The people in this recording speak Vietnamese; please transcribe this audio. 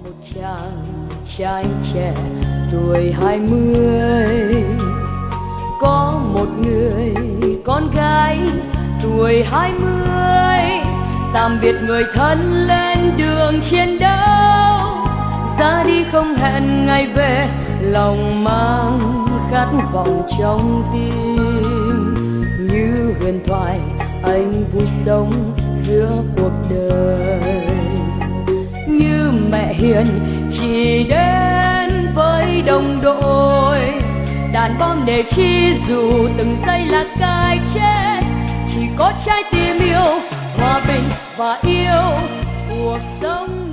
chàng trai trẻ tuổi 20, có một người con gái tuổi 20, tạm biệt người thân lên đường chiến đấu, ra đi không hẹn ngày về, lòng mang khát vọng trong tim. Như huyền thoại anh vui sống giữa cuộc đời, như mẹ hiền chỉ đến với đồng đội, đàn bom để chi dù từng giây là cái chết, chỉ có trái tim yêu hòa bình và yêu cuộc sống.